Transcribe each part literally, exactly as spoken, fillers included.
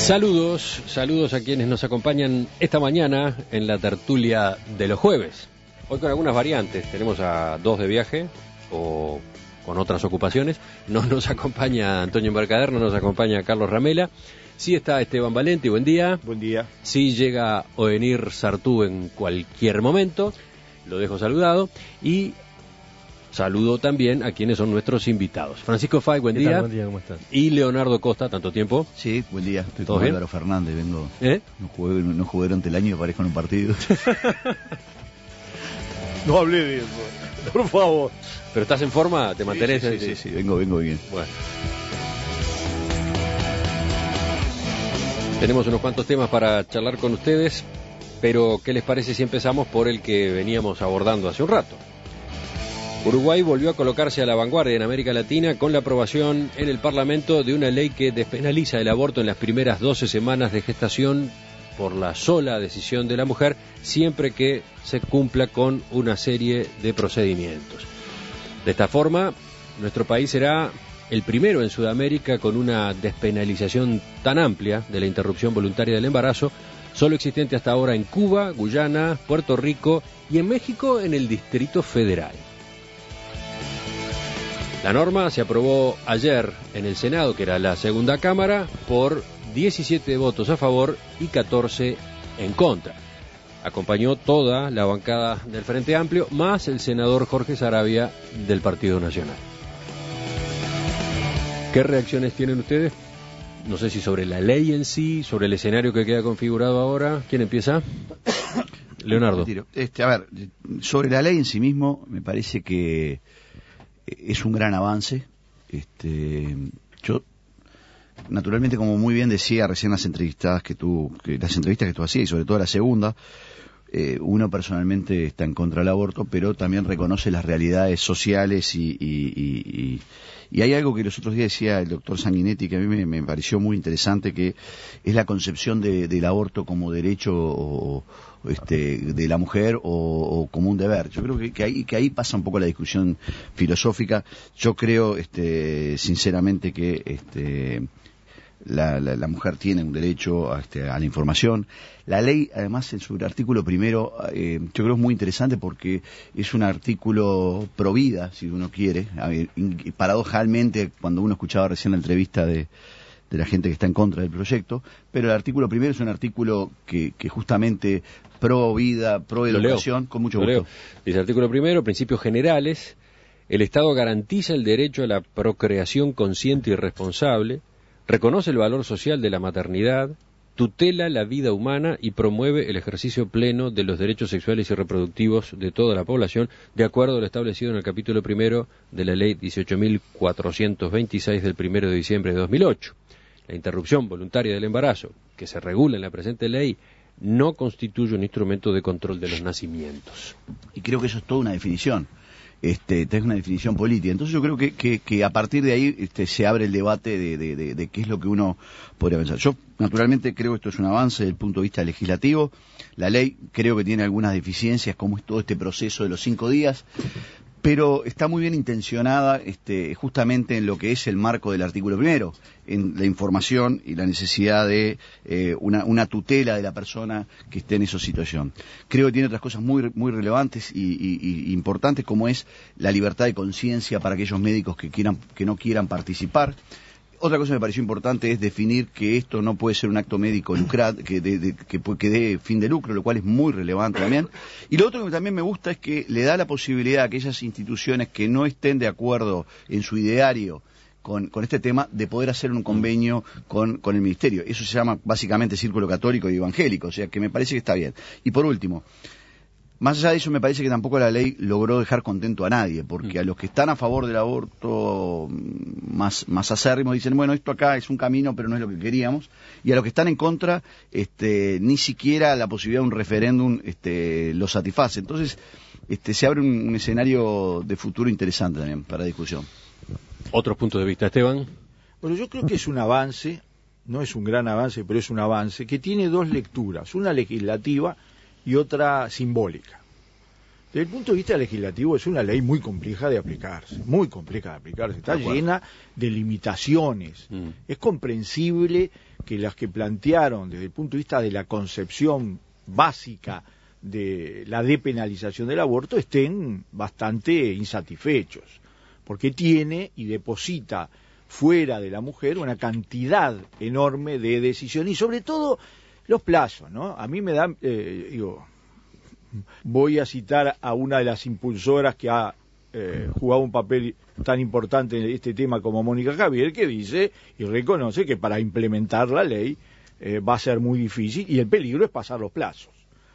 Saludos, saludos a quienes nos acompañan esta mañana en la tertulia de los jueves. Hoy con algunas variantes, tenemos a dos de viaje o con otras ocupaciones. No nos acompaña Antonio Embarcader, no nos acompaña Carlos Ramela. Sí está Esteban Valenti, buen día. Buen día. Sí llega Ovenir Sartú en cualquier momento, lo dejo saludado. Y saludo también a quienes son nuestros invitados. Francisco Fay, buen día. Tal? Buen día, ¿cómo estás? Y Leonardo Costa, ¿tanto tiempo? Sí, buen día. Estoy ¿Todo con bien? Álvaro Fernández, vengo. ¿Eh? No jugué, no jugué durante el año y aparezco en un partido. No hablé de eso, por favor. ¿Pero estás en forma? ¿Te mantenés? Sí, sí, sí, sí, vengo, vengo bien. Bueno. Tenemos unos cuantos temas para charlar con ustedes, pero ¿qué les parece si empezamos por el que veníamos abordando hace un rato? Uruguay volvió a colocarse a la vanguardia en América Latina con la aprobación en el Parlamento de una ley que despenaliza el aborto en las primeras doce semanas de gestación por la sola decisión de la mujer, siempre que se cumpla con una serie de procedimientos. De esta forma, nuestro país será el primero en Sudamérica con una despenalización tan amplia de la interrupción voluntaria del embarazo, solo existente hasta ahora en Cuba, Guyana, Puerto Rico y en México en el Distrito Federal. La norma se aprobó ayer en el Senado, que era la segunda cámara, por diecisiete votos a favor y catorce en contra. Acompañó toda la bancada del Frente Amplio, más el senador Jorge Saravia del Partido Nacional. ¿Qué reacciones tienen ustedes? No sé si sobre la ley en sí, sobre el escenario que queda configurado ahora. ¿Quién empieza? Leonardo. Este, a ver, sobre la ley en sí mismo, me parece que es un gran avance. Este, yo, naturalmente, como muy bien decía recién las entrevistas que tú, que las entrevistas que tú hacías, y sobre todo la segunda, eh, uno personalmente está en contra del aborto, pero también reconoce las realidades sociales y, y, y, y, y hay algo que los otros días decía el doctor Sanguinetti que a mí me, me pareció muy interesante, que es la concepción de, del aborto como derecho o, este, de la mujer o, o como un deber. Yo creo que, que, ahí, que ahí pasa un poco la discusión filosófica. Yo creo, este, sinceramente, que este, La, la, la mujer tiene un derecho a, este, a la información. La ley, además, en su artículo primero, eh, yo creo es muy interesante porque es un artículo pro vida, si uno quiere. A ver, y paradojalmente, cuando uno escuchaba recién la entrevista de, de la gente que está en contra del proyecto, pero el artículo primero es un artículo que, que justamente pro vida, pro educación, con mucho gusto. Leo. Dice artículo primero, principios generales. El Estado garantiza el derecho a la procreación consciente y responsable, reconoce el valor social de la maternidad, tutela la vida humana y promueve el ejercicio pleno de los derechos sexuales y reproductivos de toda la población, de acuerdo a lo establecido en el capítulo primero de la Ley dieciocho mil cuatrocientos veintiséis del primero de diciembre de dos mil ocho. La interrupción voluntaria del embarazo, que se regula en la presente ley, no constituye un instrumento de control de los nacimientos. Y creo que eso es toda una definición. Este, es una definición política. Entonces yo creo que, que, que a partir de ahí este, se abre el debate de, de, de, de qué es lo que uno podría pensar. Yo, naturalmente, creo que esto es un avance desde el punto de vista legislativo. La ley creo que tiene algunas deficiencias, como es todo este proceso de los cinco días, pero está muy bien intencionada este, justamente en lo que es el marco del artículo primero, en la información y la necesidad de eh, una, una tutela de la persona que esté en esa situación. Creo que tiene otras cosas muy muy relevantes y, y, y importantes, como es la libertad de conciencia para aquellos médicos que quieran que no quieran participar. Otra cosa que me pareció importante es definir que esto no puede ser un acto médico lucrado, que dé de, que, que dé fin de lucro, lo cual es muy relevante también. Y lo otro que también me gusta es que le da la posibilidad a aquellas instituciones que no estén de acuerdo en su ideario con, con este tema, de poder hacer un convenio con, con el Ministerio. Eso se llama básicamente Círculo Católico y Evangélico, o sea que me parece que está bien. Y por último, más allá de eso, me parece que tampoco la ley logró dejar contento a nadie, porque a los que están a favor del aborto más, más acérrimos dicen, bueno, esto acá es un camino, pero no es lo que queríamos, y a los que están en contra, este, ni siquiera la posibilidad de un referéndum este, lo satisface. Entonces, este, se abre un, un escenario de futuro interesante también para discusión. Otros puntos de vista, Esteban. Bueno, yo creo que es un avance, no es un gran avance, pero es un avance, que tiene dos lecturas, una legislativa y otra simbólica. Desde el punto de vista legislativo es una ley muy compleja de aplicarse, muy compleja de aplicarse, está llena de limitaciones. Mm. Es comprensible que las que plantearon desde el punto de vista de la concepción básica de la depenalización del aborto estén bastante insatisfechos, porque tiene y deposita fuera de la mujer una cantidad enorme de decisiones y sobre todo los plazos, ¿no? A mí me da, eh, digo, voy a citar a una de las impulsoras que ha eh, jugado un papel tan importante en este tema como Mónica Javier, que dice y reconoce que para implementar la ley eh, va a ser muy difícil y el peligro es pasar los plazos.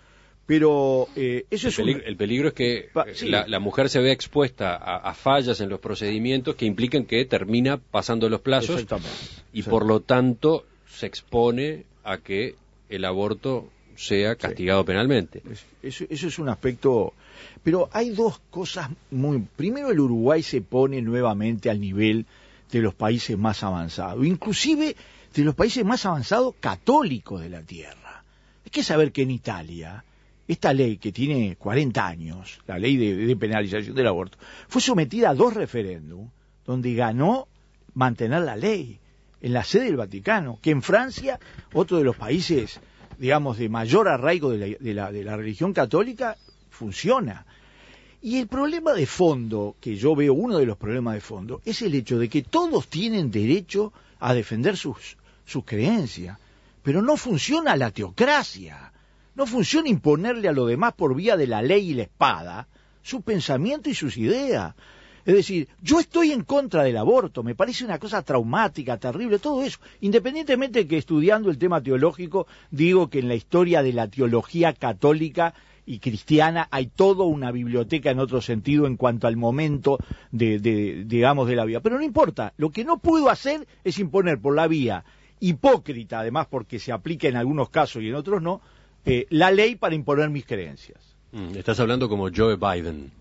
Pero eh, eso el es peligro, un... el peligro es que Pa, sí. la, la mujer se ve expuesta a, a fallas en los procedimientos que implican que termina pasando los plazos y Exactamente. por lo tanto se expone a que el aborto sea castigado sí. penalmente. Eso, eso es un aspecto... Pero hay dos cosas muy... Primero, el Uruguay se pone nuevamente al nivel de los países más avanzados, inclusive de los países más avanzados católicos de la tierra. Hay que saber que en Italia, esta ley que tiene cuarenta años, la ley de, de penalización del aborto, fue sometida a dos referéndums donde ganó mantener la ley en la sede del Vaticano, que en Francia, otro de los países, digamos, de mayor arraigo de la, de la, de la religión católica, funciona. Y el problema de fondo, que yo veo uno de los problemas de fondo, es el hecho de que todos tienen derecho a defender sus, sus creencias, pero no funciona la teocracia, no funciona imponerle a los demás por vía de la ley y la espada su pensamiento y sus ideas. Es decir, yo estoy en contra del aborto, me parece una cosa traumática, terrible, todo eso. Independientemente de que estudiando el tema teológico, digo que en la historia de la teología católica y cristiana hay toda una biblioteca en otro sentido en cuanto al momento de, de, digamos, de la vida. Pero no importa, lo que no puedo hacer es imponer por la vía hipócrita, además porque se aplica en algunos casos y en otros no, eh, la ley para imponer mis creencias. Mm, estás hablando como Joe Biden.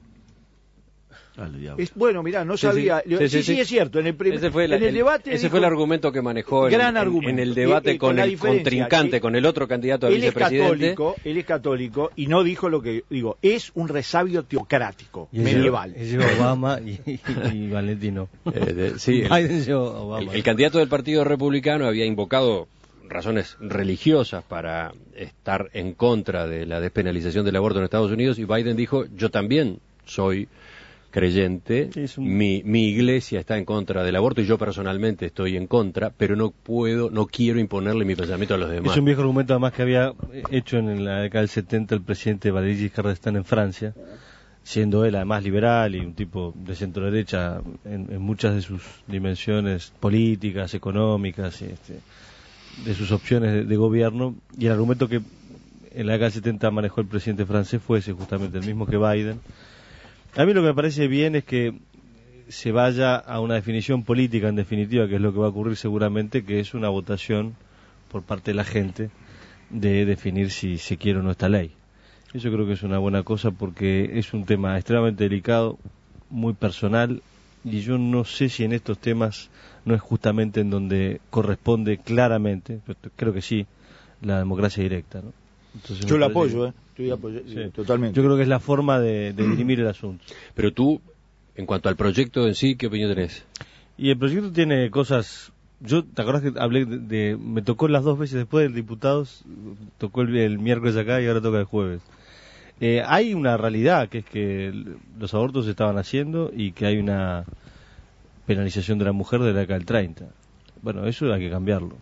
Es, bueno, mirá, no sabía. Sí, sí, sí, sí, sí, sí es cierto. En el, pre, ese fue, la, en el debate. Ese dijo, fue el argumento que manejó en, gran en, argumento. en el debate y, con, con el contrincante, que, con el otro candidato a él vicepresidente. Es católico, él es católico y no dijo lo que digo. Es un resabio teocrático y medieval. Es Obama y, y, y Valentino. Eh, de, sí, el, el, Obama. El, el candidato del Partido Republicano había invocado razones religiosas para estar en contra de la despenalización del aborto en Estados Unidos y Biden dijo, yo también soy creyente, sí, un... mi, mi iglesia está en contra del aborto y yo personalmente estoy en contra, pero no puedo, no quiero imponerle mi pensamiento a los demás. Es un viejo argumento además que había hecho en la década del setenta el presidente Valéry Giscard d'Estaing en Francia, siendo él además liberal y un tipo de centro derecha en, en muchas de sus dimensiones políticas, económicas, y este, de sus opciones de, de gobierno, y el argumento que en la década del setenta manejó el presidente francés fue ese, justamente el mismo que Biden. A mí lo que me parece bien es que se vaya a una definición política, en definitiva, que es lo que va a ocurrir seguramente, que es una votación por parte de la gente de definir si se quiere o no esta ley. Eso creo que es una buena cosa porque es un tema extremadamente delicado, muy personal, y yo no sé si en estos temas no es justamente en donde corresponde claramente, creo que sí, la democracia directa, ¿no? Entonces, yo lo apoyo, ¿eh? Estoy apoyo, sí. Totalmente. Yo creo que es la forma de, de dirimir el asunto. Pero tú, en cuanto al proyecto en sí, ¿qué opinión tenés? Y el proyecto tiene cosas... Yo, ¿te acordás que hablé de, de... Me tocó las dos veces después del diputados, tocó el, el miércoles acá y ahora toca el jueves. Eh, hay una realidad, que es que los abortos se estaban haciendo y que hay una penalización de la mujer de la década del treinta. Bueno, eso hay que cambiarlo.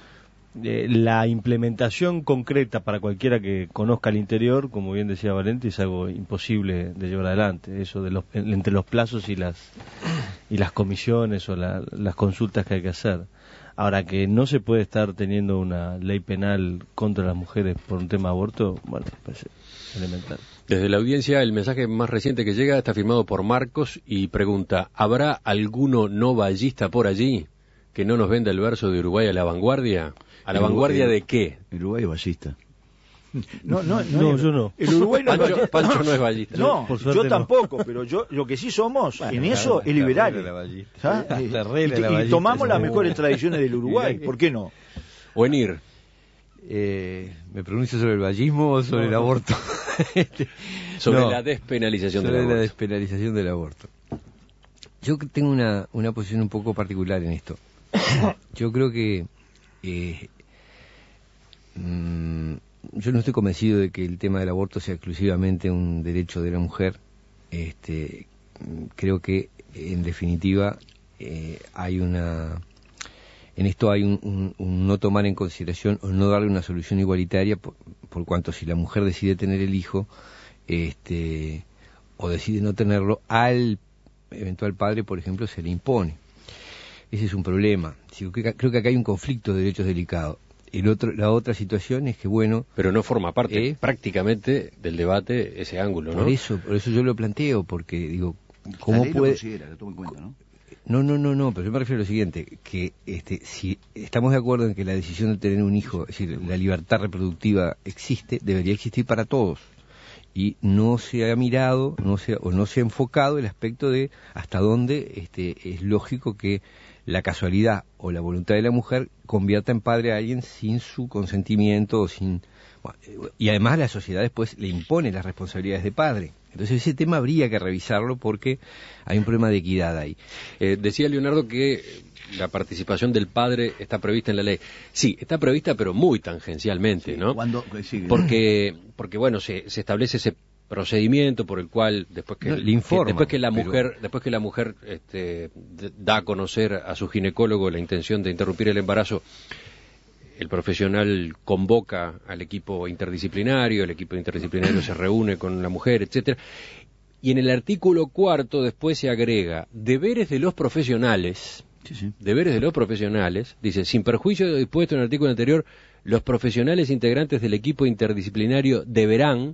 Eh, la implementación concreta para cualquiera que conozca el interior, como bien decía Valente, es algo imposible de llevar adelante. Eso de los, entre los plazos y las y las comisiones o la, las consultas que hay que hacer. Ahora, que no se puede estar teniendo una ley penal contra las mujeres por un tema de aborto, bueno, parece elemental. Desde la audiencia, el mensaje más reciente que llega está firmado por Marcos y pregunta, ¿habrá alguno no vallista por allí que no nos venda el verso de Uruguay a la vanguardia? ¿A la vanguardia el, de qué? Uruguay es ballista. No, no, no, no, yo no. El Uruguay no Pancho, es Pancho no es ballista. No, por yo no. tampoco, pero yo lo que sí somos bueno, en eso es liberales. Y, y tomamos las mejores tradiciones del Uruguay, ¿por qué no? O en ir. Eh, ¿Me pronuncio sobre el vallismo o sobre no, el aborto? sobre no, la despenalización sobre del aborto. la despenalización del aborto. Yo tengo una, una posición un poco particular en esto. Yo creo que eh, mmm, yo no estoy convencido de que el tema del aborto sea exclusivamente un derecho de la mujer. Este, creo que, en definitiva, eh, hay una... En esto hay un, un, un no tomar en consideración o no darle una solución igualitaria, por, por cuanto si la mujer decide tener el hijo, este, o decide no tenerlo, al eventual padre, por ejemplo, se le impone. Ese es un problema. Creo que, creo que acá hay un conflicto de derechos delicado. El otro, la otra situación es que, bueno... Pero no forma parte eh, prácticamente del debate ese ángulo, ¿no? Por eso, por eso yo lo planteo, porque digo, ¿cómo la ley puede...? Lo considera, lo toma en cuenta, ¿no? No, no, no, no, pero yo me refiero a lo siguiente, que este, si estamos de acuerdo en que la decisión de tener un hijo, es decir, la libertad reproductiva existe, debería existir para todos. Y no se ha mirado, no se, o no se ha enfocado el aspecto de hasta dónde este, es lógico que la casualidad o la voluntad de la mujer convierta en padre a alguien sin su consentimiento o sin... Bueno, y además la sociedad después le impone las responsabilidades de padre. Entonces ese tema habría que revisarlo porque hay un problema de equidad ahí. Eh, decía Leonardo que la participación del padre está prevista en la ley. Sí, está prevista, pero muy tangencialmente, Sí, ¿no? cuando, sí, Porque, porque bueno, se, se establece ese procedimiento por el cual después que, No, le informa, que después que la pero... mujer después que la mujer este, da a conocer a su ginecólogo la intención de interrumpir el embarazo, el profesional convoca al equipo interdisciplinario, el equipo interdisciplinario se reúne con la mujer, etcétera. Y en el artículo cuarto después se agrega deberes de los profesionales, sí, sí. deberes de los profesionales, dice, sin perjuicio de lo dispuesto en el artículo anterior, los profesionales integrantes del equipo interdisciplinario deberán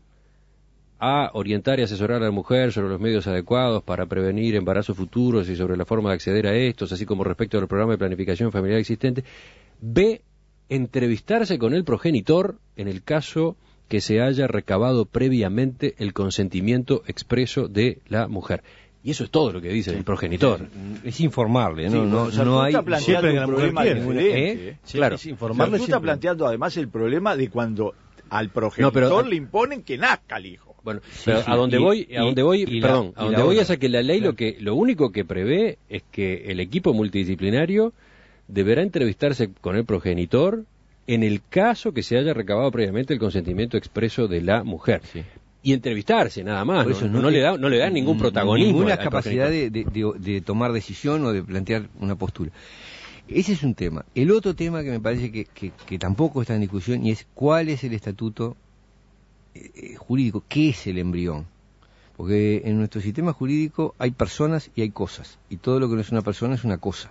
a orientar y asesorar a la mujer sobre los medios adecuados para prevenir embarazos futuros y sobre la forma de acceder a estos, así como respecto al programa de planificación familiar existente. B, entrevistarse con el progenitor en el caso que se haya recabado previamente el consentimiento expreso de la mujer. Y eso es todo lo que dice sí, el progenitor. Es informarle, ¿no? Sí, no, o sea, no hay siempre que la mujer quiere, diferente, ¿eh? Sí, claro. Es informarle. O sea, tú estás planteando además el problema de cuando al progenitor no, pero, le imponen que nazca el hijo. Bueno, sí, pero sí, a donde y, voy, y, a donde voy, y perdón, la, a donde voy es a que la ley claro. lo que lo único que prevé es que el equipo multidisciplinario deberá entrevistarse con el progenitor en el caso que se haya recabado previamente el consentimiento expreso de la mujer. Sí. Y entrevistarse, nada más. Eso, no, no, no, le da, no le dan ningún protagonismo. Ninguna capacidad de, de, de, de tomar decisión o de plantear una postura. Ese es un tema. El otro tema que me parece que, que, que tampoco está en discusión y es cuál es el estatuto eh, jurídico, qué es el embrión. Porque en nuestro sistema jurídico hay personas y hay cosas. Y todo lo que no es una persona es una cosa.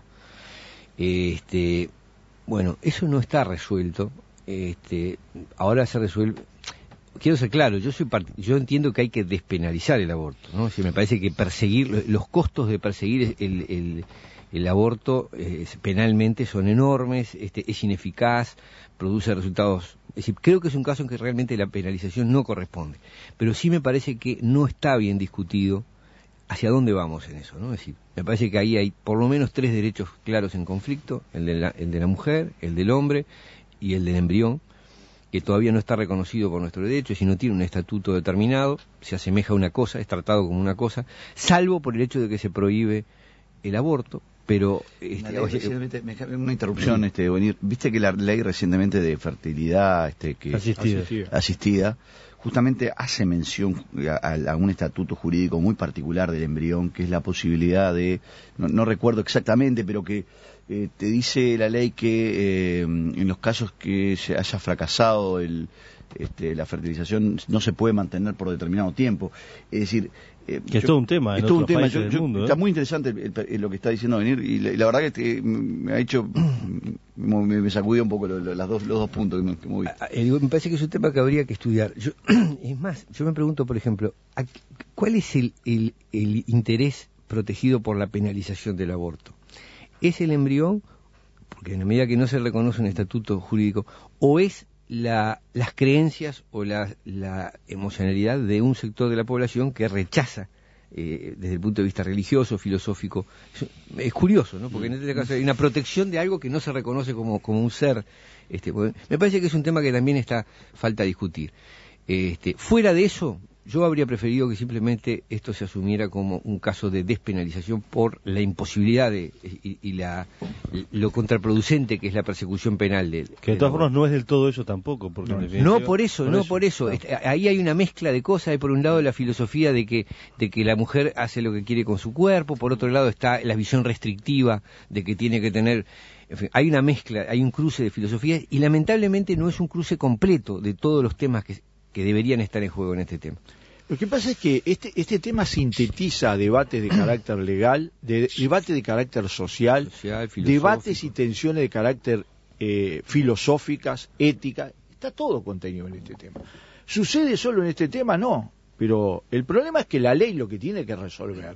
Este... Bueno, eso no está resuelto. Este, ahora se resuelve. Quiero ser claro, yo soy part... yo entiendo que hay que despenalizar el aborto, ¿no? Si me parece que perseguir los costos de perseguir el, el, el aborto eh, penalmente son enormes, este, es ineficaz, produce resultados. Es decir, creo que es un caso en que realmente la penalización no corresponde, pero sí me parece que no está bien discutido hacia dónde vamos en eso, ¿no? Es decir, me parece que ahí hay por lo menos tres derechos claros en conflicto, el de la, el de la mujer, el del hombre y el del embrión, que todavía no está reconocido por nuestro derecho, si no tiene un estatuto determinado, se asemeja a una cosa, es tratado como una cosa, salvo por el hecho de que se prohíbe el aborto, pero... Este, una, ley, me, una interrupción, este, venir, viste que la ley recientemente de fertilidad este, que, asistida. asistida, asistida justamente hace mención a, a un estatuto jurídico muy particular del embrión, que es la posibilidad de, no, no recuerdo exactamente, pero que eh, te dice la ley que eh, en los casos que se haya fracasado el, este, la fertilización no se puede mantener por determinado tiempo. Es decir... Eh, que es yo, todo un tema, es en todo un otros tema. Yo, yo, del mundo, ¿eh? Está muy interesante el, el, el, lo que está diciendo venir y la, y la verdad que este, me ha hecho, me, me sacudió un poco lo, lo, las dos, los dos puntos que me, que me, eh, me parece que es un tema que habría que estudiar. Yo, es más, yo me pregunto, por ejemplo, ¿cuál es el, el, el interés protegido por la penalización del aborto? ¿Es el embrión, porque en la medida que no se reconoce un estatuto jurídico, o es La, las creencias o la, la emocionalidad de un sector de la población que rechaza eh, desde el punto de vista religioso, filosófico? Es, es curioso, ¿no? Porque en este caso hay una protección de algo que no se reconoce como, como un ser. Este, me parece que es un tema que también está falta discutir. Este, fuera de eso, yo habría preferido que simplemente esto se asumiera como un caso de despenalización por la imposibilidad de, y, y la lo contraproducente que es la persecución penal de, que de todas formas no es del todo eso tampoco, porque no, en no por eso, por no eso, por eso. no. Este, ahí hay una mezcla de cosas. Hay por un lado la filosofía de que de que la mujer hace lo que quiere con su cuerpo, por otro lado está la visión restrictiva de que tiene que tener. En fin, hay una mezcla, hay un cruce de filosofías y lamentablemente no es un cruce completo de todos los temas que que deberían estar en juego en este tema. Lo que pasa es que este, este tema sintetiza debates de carácter legal, de, debate de carácter social, social debates y tensiones de carácter eh, filosóficas, éticas, está todo contenido en este tema. ¿Sucede solo en este tema? No, pero el problema es que la ley lo que tiene que resolver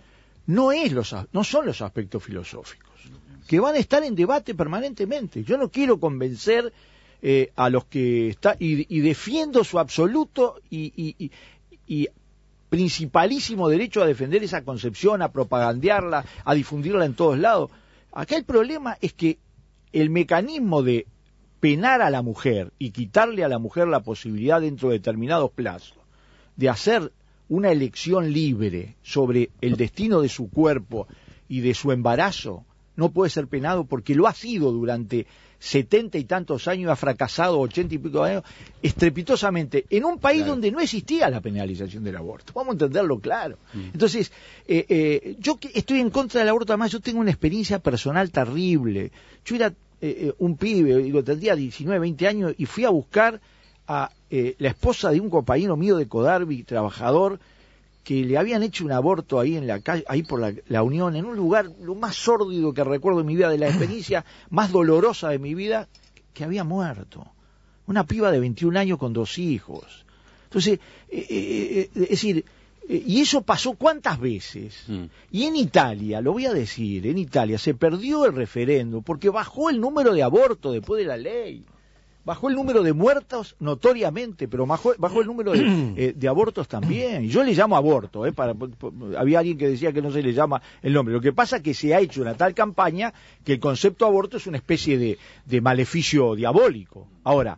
no, es los, no son los aspectos filosóficos, que van a estar en debate permanentemente. Yo no quiero convencer eh, a los que está y, y defiendo su absoluto y, y, y, y principalísimo derecho a defender esa concepción, a propagandearla, a difundirla en todos lados. Acá el problema es que el mecanismo de penar a la mujer y quitarle a la mujer la posibilidad dentro de determinados plazos de hacer una elección libre sobre el destino de su cuerpo y de su embarazo no puede ser penado porque lo ha sido durante setenta y tantos años, ha fracasado ochenta y pico de años, estrepitosamente, en un país claro. donde no existía la penalización del aborto. Vamos a entenderlo claro. Mm. Entonces, eh, eh, yo que estoy en contra del aborto, además yo tengo una experiencia personal terrible. Yo era eh, un pibe, digo, tendría diecinueve, veinte años, y fui a buscar a eh, la esposa de un compañero mío de Codarbi, trabajador, que le habían hecho un aborto ahí en la calle, ahí por la, la Unión, en un lugar lo más sórdido que recuerdo de mi vida, de la experiencia más dolorosa de mi vida, que había muerto. Una piba de veintiún años con dos hijos. Entonces, eh, eh, es decir, eh, y eso pasó ¿cuántas veces? Mm. Y en Italia, lo voy a decir, en Italia se perdió el referéndum porque bajó el número de abortos después de la ley. Bajó el número de muertos notoriamente, pero bajó, bajó el número de, eh, de abortos también. Y yo le llamo aborto, ¿eh? Para, para, había alguien que decía que no se le llama el nombre. Lo que pasa es que se ha hecho una tal campaña que el concepto aborto es una especie de, de maleficio diabólico. Ahora,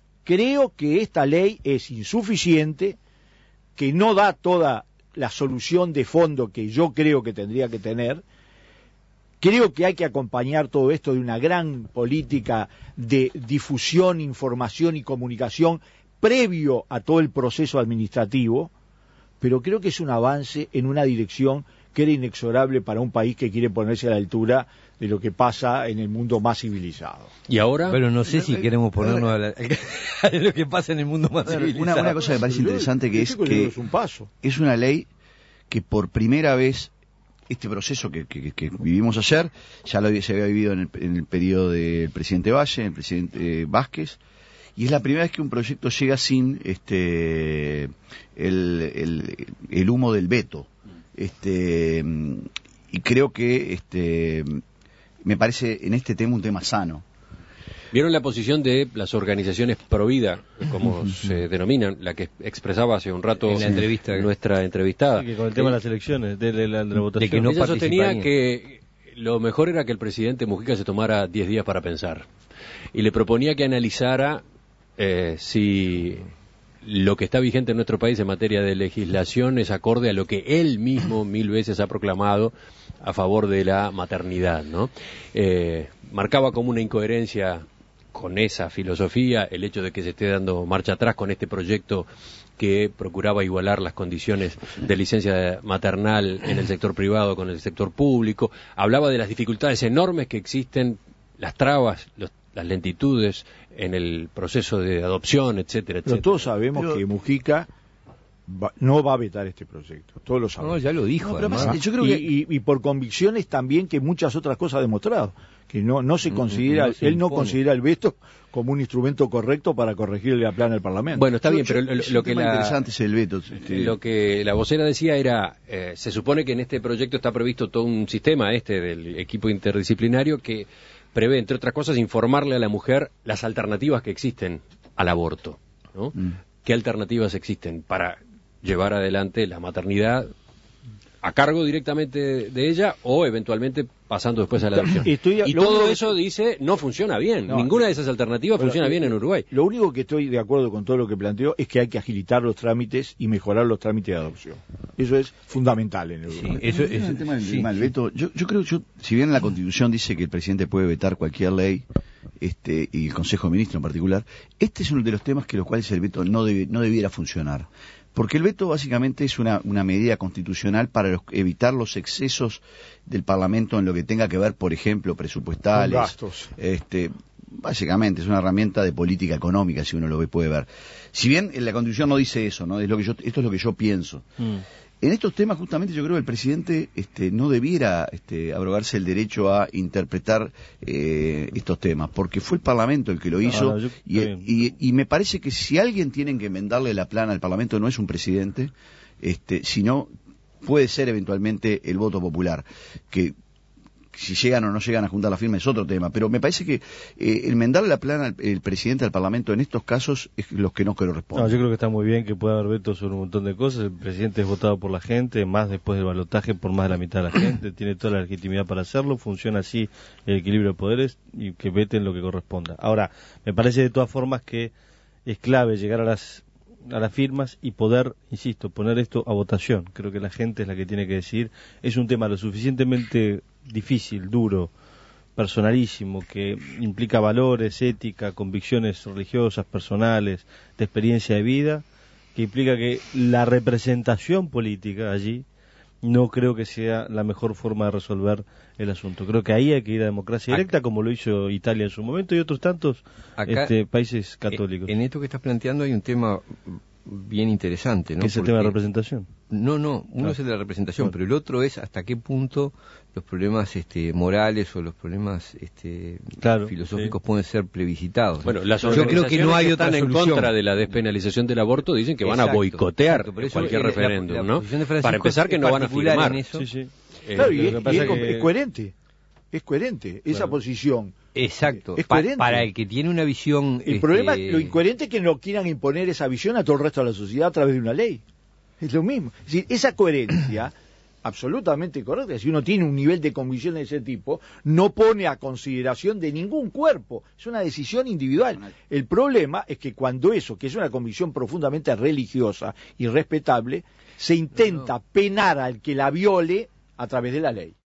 creo que esta ley es insuficiente, que no da toda la solución de fondo que yo creo que tendría que tener. Creo que hay que acompañar todo esto de una gran política de difusión, información y comunicación previo a todo el proceso administrativo, pero creo que es un avance en una dirección que era inexorable para un país que quiere ponerse a la altura de lo que pasa en el mundo más civilizado. Y ahora, pero no sé si queremos ponernos a, la, a lo que pasa en el mundo más civilizado. Una, una cosa que me parece interesante que es que es un paso. Es una ley que por primera vez este proceso que, que, que vivimos ayer, ya lo se había vivido en el, en el periodo del presidente Valle, el presidente eh, Vázquez, y es la primera vez que un proyecto llega sin este el, el, el humo del veto. Este, y creo que este me parece en este tema un tema sano. ¿Vieron la posición de las organizaciones pro vida, como se denominan, la que expresaba hace un rato en la entrevista nuestra entrevistada? Sí, que con el tema de las elecciones, de la, de la votación. De que no ella sostenía que lo mejor era que el presidente Mujica se tomara diez días para pensar. Y le proponía que analizara eh, si lo que está vigente en nuestro país en materia de legislación es acorde a lo que él mismo mil veces ha proclamado a favor de la maternidad, ¿no? Eh, marcaba como una incoherencia con esa filosofía el hecho de que se esté dando marcha atrás con este proyecto que procuraba igualar las condiciones de licencia maternal en el sector privado con el sector público. Hablaba de las dificultades enormes que existen, las trabas, los, las lentitudes en el proceso de adopción, etcétera, etcétera. Pero todos sabemos pero... que Mujica va, no va a vetar este proyecto, todos lo sabemos. No, ya lo dijo. No, además, yo creo que... y, y, y por convicciones también que muchas otras cosas ha demostrado, que no no se considera, no, no se él no considera el veto como un instrumento correcto para corregirle la plana al Parlamento. Bueno, está yo, bien, yo, pero lo, lo que la interesante es el veto. Este... Lo que la vocera decía era, eh, se supone que en este proyecto está previsto todo un sistema este del equipo interdisciplinario que prevé, entre otras cosas, informarle a la mujer las alternativas que existen al aborto, ¿no? Mm. ¿Qué alternativas existen para llevar adelante la maternidad a cargo directamente de ella o eventualmente pasando después a la adopción. Estoy- y lo todo único- eso dice, no funciona bien. No, Ninguna no. de esas alternativas Pero, funciona eh, bien en Uruguay. Lo único que estoy de acuerdo con todo lo que planteó es que hay que agilitar los trámites y mejorar los trámites de adopción. Eso es fundamental en el Sí, Uruguay. eso El es... tema del sí, tema del sí. veto, yo, yo creo, yo, si bien la Constitución dice que el presidente puede vetar cualquier ley, este, y el Consejo de Ministros en particular, este es uno de los temas que los cuales el veto no debe, no debiera funcionar. Porque el veto básicamente es una, una medida constitucional para los- evitar los excesos del Parlamento en lo que tenga que ver, por ejemplo, presupuestales. Con gastos. Este, básicamente es una herramienta de política económica, si uno lo ve, puede ver. Si bien en la Constitución no dice eso, ¿no? Es lo que yo, esto es lo que yo pienso. Mm. En estos temas, justamente, yo creo que el presidente este, no debiera este, abrogarse el derecho a interpretar eh, estos temas, porque fue el Parlamento el que lo hizo, no, yo- y, está bien. y- y me parece que si alguien tiene que enmendarle la plana al Parlamento no es un presidente, este, sino puede ser eventualmente el voto popular, que si llegan o no llegan a juntar la firma es otro tema, pero me parece que eh, enmendarle la plana al el presidente al Parlamento en estos casos es los que no corresponden. No, yo creo que está muy bien que pueda haber veto sobre un montón de cosas. El presidente es votado por la gente, más después del balotaje por más de la mitad de la gente, tiene toda la legitimidad para hacerlo, funciona así el equilibrio de poderes y que veten lo que corresponda. Ahora, me parece de todas formas que es clave llegar a las a las firmas y poder, insisto, poner esto a votación. Creo que la gente es la que tiene que decidir. Es un tema lo suficientemente difícil, duro, personalísimo, que implica valores, ética, convicciones religiosas, personales, de experiencia de vida, que implica que la representación política allí no creo que sea la mejor forma de resolver el asunto. Creo que ahí hay que ir a democracia directa, como lo hizo Italia en su momento y otros tantos Acá, este, países católicos. En esto que estás planteando hay un tema bien interesante, ¿no? que es el Porque- tema de representación. No, no, uno Ah. es el de la representación, Bueno. pero el otro es hasta qué punto los problemas este, morales o los problemas este, Claro, filosóficos sí. pueden ser plebiscitados. Bueno, las Yo creo que organizaciones no hay que otra están en solución. contra de la despenalización del aborto dicen que van a Exacto, boicotear exacto, por eso cualquier la- la- referéndum, la ¿no? posición de Francisco Para empezar que es no van a particular firmar. en eso. Sí, sí. Eh, Claro, y, lo es, que pasa y es co- que- es coherente. Es coherente esa Claro. posición. Exacto, Es Pa- coherente. para el que tiene una visión... El este, problema, lo incoherente es que no quieran imponer esa visión a todo el resto de la sociedad a través de una ley. Es lo mismo. Es decir, esa coherencia, absolutamente correcta, si uno tiene un nivel de convicción de ese tipo, no pone a consideración de ningún cuerpo. Es una decisión individual. El problema es que cuando eso, que es una convicción profundamente religiosa y respetable, se intenta penar al que la viole a través de la ley.